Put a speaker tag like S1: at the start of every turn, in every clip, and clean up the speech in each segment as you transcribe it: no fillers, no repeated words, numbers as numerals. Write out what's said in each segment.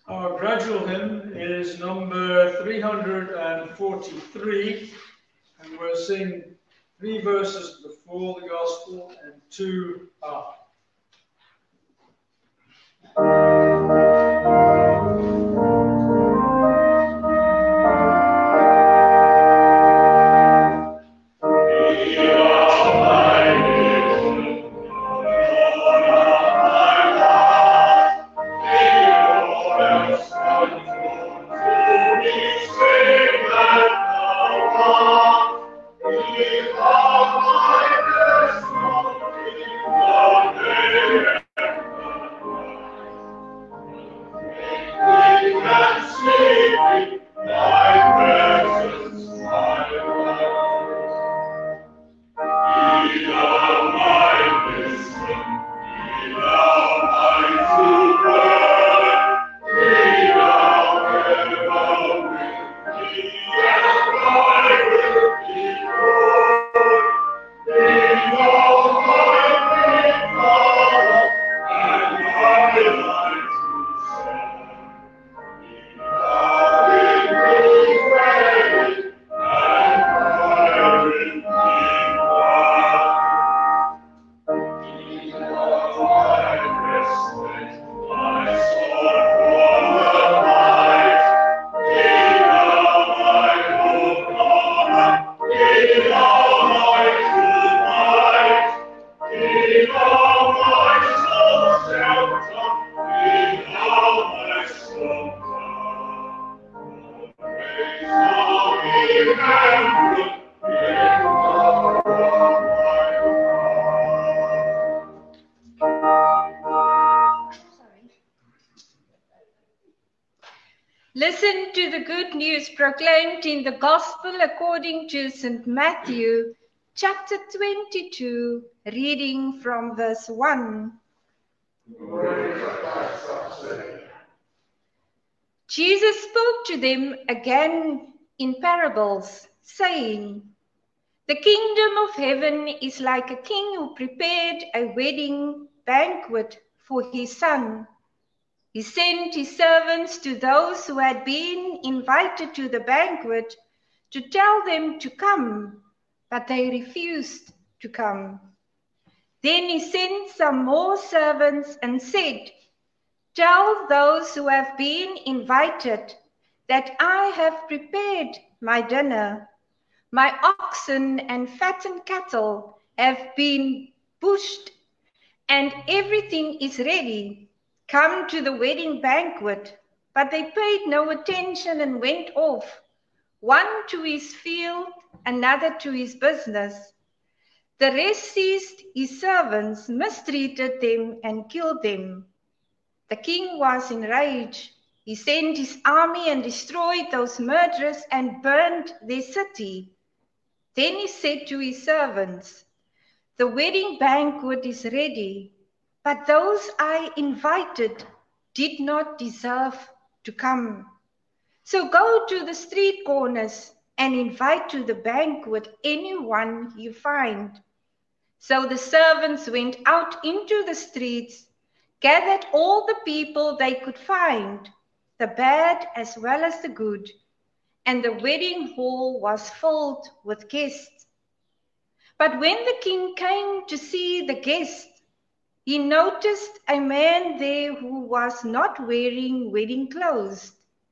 S1: Our gradual hymn is number 343, and we'll sing 3 verses before the Gospel and 2 after.
S2: Listen to the good news proclaimed in the Gospel according to St. Matthew, chapter 22, reading from verse 1. Jesus spoke to them again in parables, saying, "The kingdom of heaven is like a king who prepared a wedding banquet for his son. He sent his servants to those who had been invited to the banquet to tell them to come, but they refused to come. Then he sent some more servants and said, 'Tell those who have been invited that I have prepared my dinner. My oxen and fattened cattle have been bushed, and everything is ready. Come to the wedding banquet.' But they paid no attention and went off, one to his field, another to his business. The rest seized his servants, mistreated them, and killed them. The king was enraged. He sent his army and destroyed those murderers and burned their city. Then he said to his servants, 'The wedding banquet is ready, but those I invited did not deserve to come. So go to the street corners and invite to the banquet anyone you find.' So the servants went out into the streets, gathered all the people they could find, the bad as well as the good, and the wedding hall was filled with guests. But when the king came to see the guests, he noticed a man there who was not wearing wedding clothes.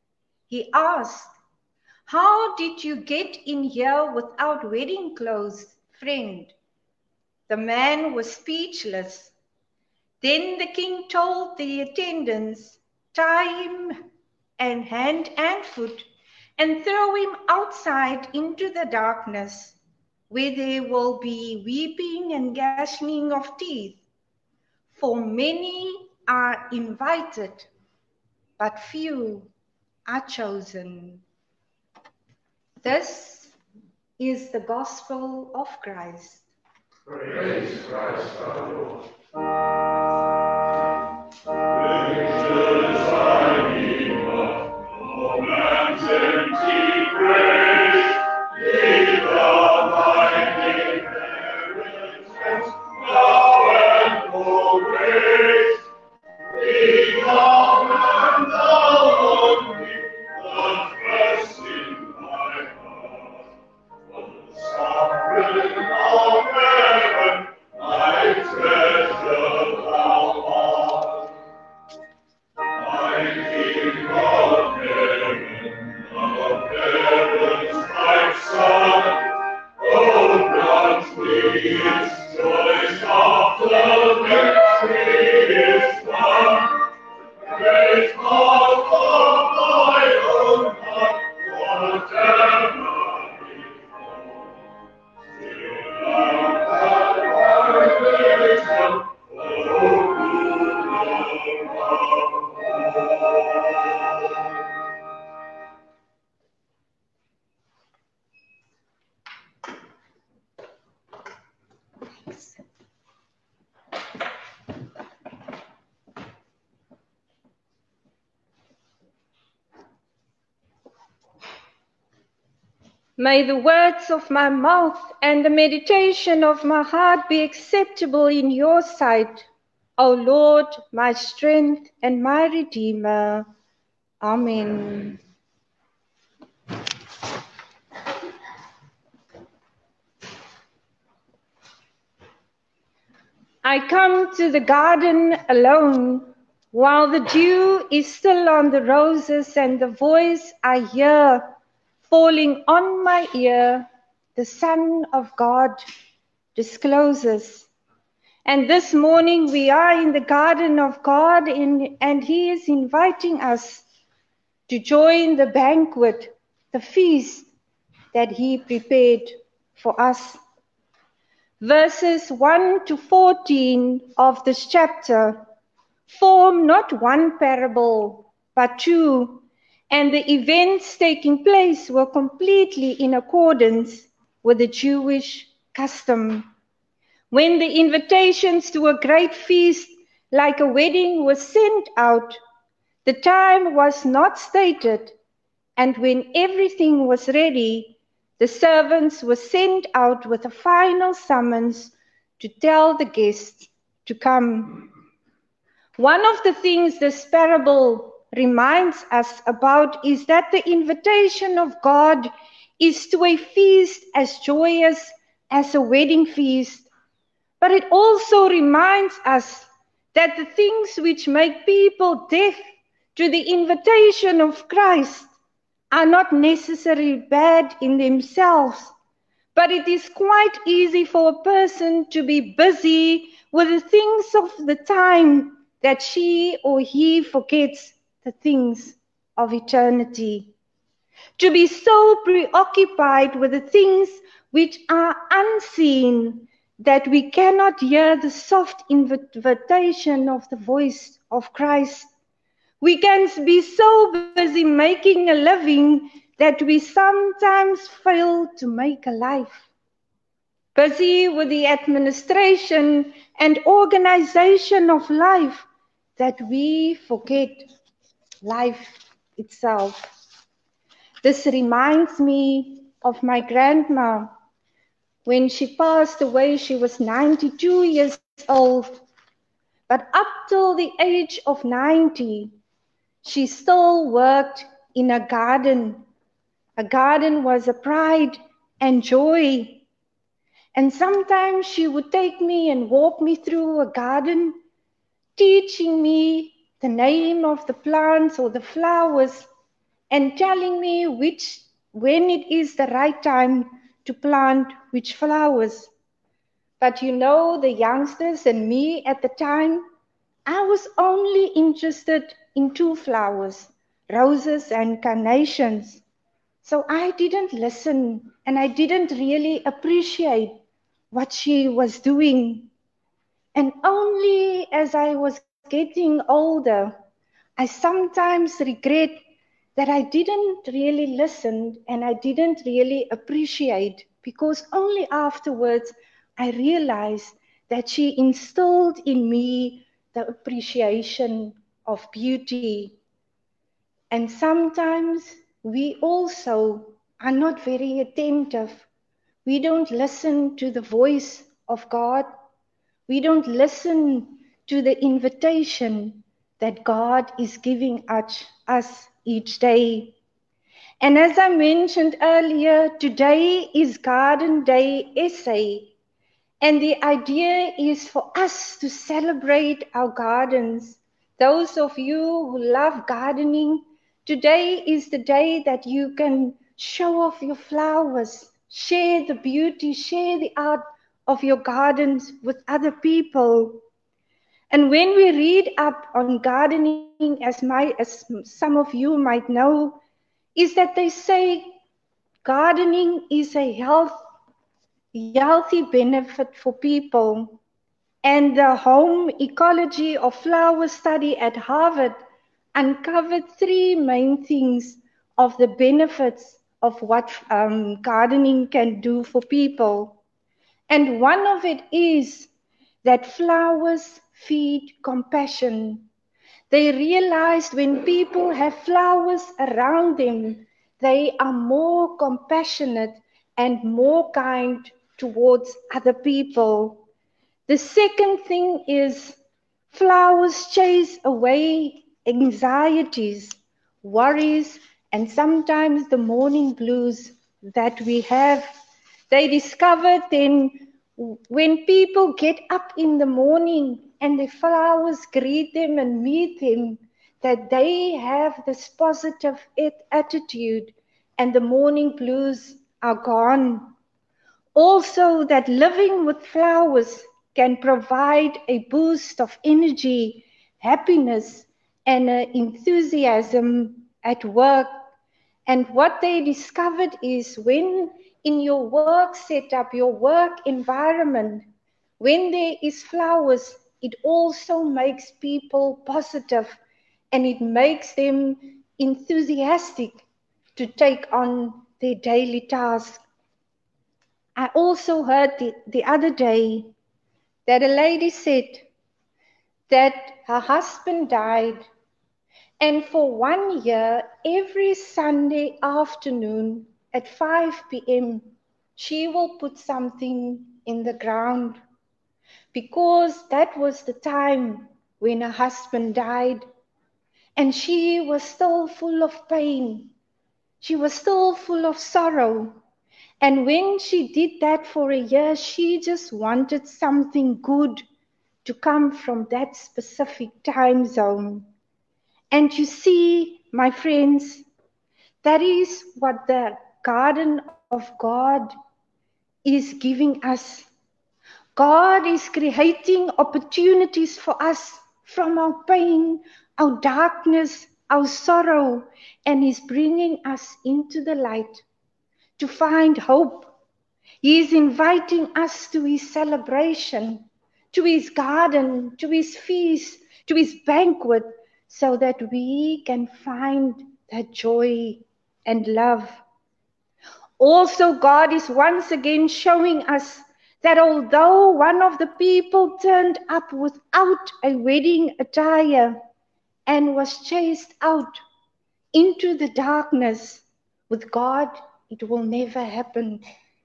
S2: He asked, 'How did you get in here without wedding clothes, friend?' The man was speechless. Then the king told the attendants, 'Tie him and hand and foot and throw him outside into the darkness, where there will be weeping and gnashing of teeth. For many are invited, but few are chosen.'" This is the gospel of Christ.
S3: Praise Christ our Lord. Now and always, we come and
S2: May the words of my mouth and the meditation of my heart be acceptable in your sight, O Lord, my strength and my Redeemer. Amen. I come to the garden alone, while the dew is still on the roses, and the voice I hear falling on my ear, the Son of God discloses. And this morning we are in the garden of God, and He is inviting us to join the banquet, the feast that He prepared for us. Verses 1 to 14 of this chapter form not one parable, but two, and the events taking place were completely in accordance with the Jewish custom. When the invitations to a great feast like a wedding was sent out, the time was not stated, and when everything was ready, the servants were sent out with a final summons to tell the guests to come. One of the things this parable reminds us about is that the invitation of God is to a feast as joyous as a wedding feast. But it also reminds us that the things which make people deaf to the invitation of Christ are not necessarily bad in themselves, but it is quite easy for a person to be busy with the things of the time that she or he forgets the things of eternity. To be so preoccupied with the things which are unseen that we cannot hear the soft invitation of the voice of Christ. We can be so busy making a living that we sometimes fail to make a life. Busy with the administration and organization of life that we forget life itself. This reminds me of my grandma. When she passed away, she was 92 years old. But up till the age of 90, she still worked in a garden. A garden was a pride and joy. And sometimes she would take me and walk me through a garden, teaching me the name of the plants or the flowers and telling me when it is the right time to plant which flowers. But you know, the youngsters and me at the time, I was only interested in two flowers, roses and carnations. So I didn't listen and I didn't really appreciate what she was doing. And only as I was getting older, I sometimes regret that I didn't really listen and I didn't really appreciate, because only afterwards I realized that she instilled in me the appreciation of beauty. And sometimes we also are not very attentive. We don't listen to the voice of God. We don't listen to the invitation that God is giving us each day. And as I mentioned earlier, today is Garden Day SA. And the idea is for us to celebrate our gardens. Those of you who love gardening, today is the day that you can show off your flowers, share the beauty, share the art of your gardens with other people. And when we read up on gardening, as some of you might know, is that they say gardening is a healthy benefit for people. And the home ecology of flower study at Harvard uncovered three main things of the benefits of what gardening can do for people. And one of it is that flowers feed compassion. They realized when people have flowers around them, they are more compassionate and more kind towards other people. The second thing is flowers chase away anxieties, worries, and sometimes the morning blues that we have. They discovered then when people get up in the morning and the flowers greet them and meet them, that they have this positive attitude and the morning blues are gone. Also, that living with flowers can provide a boost of energy, happiness, and enthusiasm at work. And what they discovered is when in your work setup, your work environment, when there is flowers, it also makes people positive and it makes them enthusiastic to take on their daily tasks. I also heard the other day that a lady said that her husband died, and for 1 year, every Sunday afternoon at 5 p.m., she will put something in the ground because that was the time when her husband died, and she was still full of pain. She was still full of sorrow. And when she did that for a year, she just wanted something good to come from that specific time zone. And you see, my friends, that is what the garden of God is giving us. God is creating opportunities for us from our pain, our darkness, our sorrow, and is bringing us into the light to find hope. He is inviting us to his celebration, to his garden, to his feast, to his banquet, so that we can find that joy and love. Also, God is once again showing us that although one of the people turned up without a wedding attire and was chased out into the darkness, with God, it will never happen.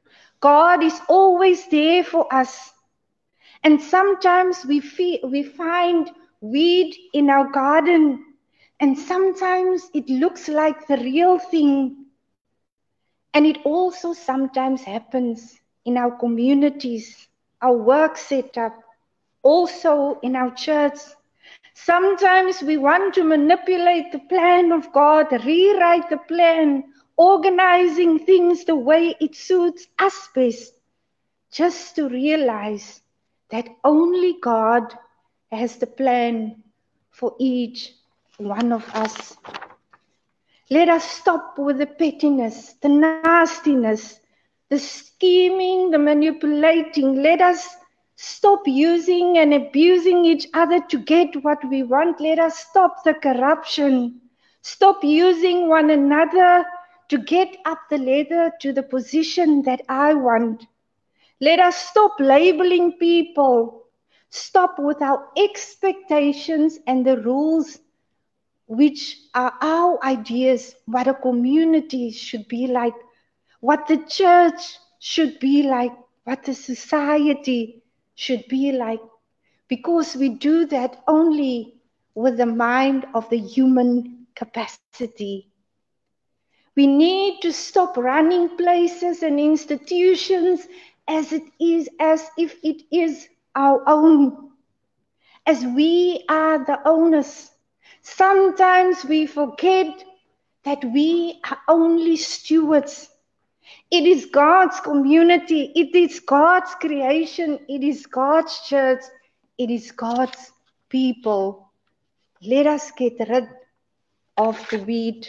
S2: God is always there for us. And sometimes we find weed in our garden, and sometimes it looks like the real thing. And it also sometimes happens in our communities, our work setup, also in our church. Sometimes we want to manipulate the plan of God, rewrite the plan, organizing things the way it suits us best, just to realize that only God has the plan for each one of us. Let us stop with the pettiness, the nastiness, the scheming, the manipulating. Let us stop using and abusing each other to get what we want. Let us stop the corruption. Stop using one another to get up the ladder to the position that I want. Let us stop labeling people. Stop with our expectations and the rules, which are our ideas, what a community should be like, what the church should be like, what the society should be like, because we do that only with the mind of the human capacity. We need to stop running places and institutions as if it is our own, as we are the owners. Sometimes we forget that we are only stewards. It is God's community. It is God's creation. It is God's church. It is God's people. Let us get rid of the weed.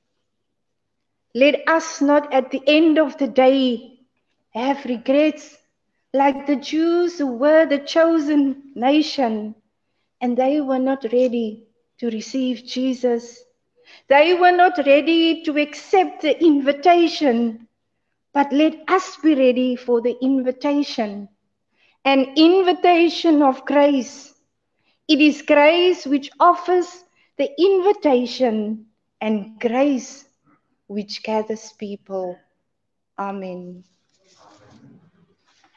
S2: Let us not at the end of the day have regrets like the Jews who were the chosen nation and they were not ready to receive Jesus. They were not ready to accept the invitation, but let us be ready for the invitation, an invitation of grace. It is grace which offers the invitation, and grace which gathers people. Amen.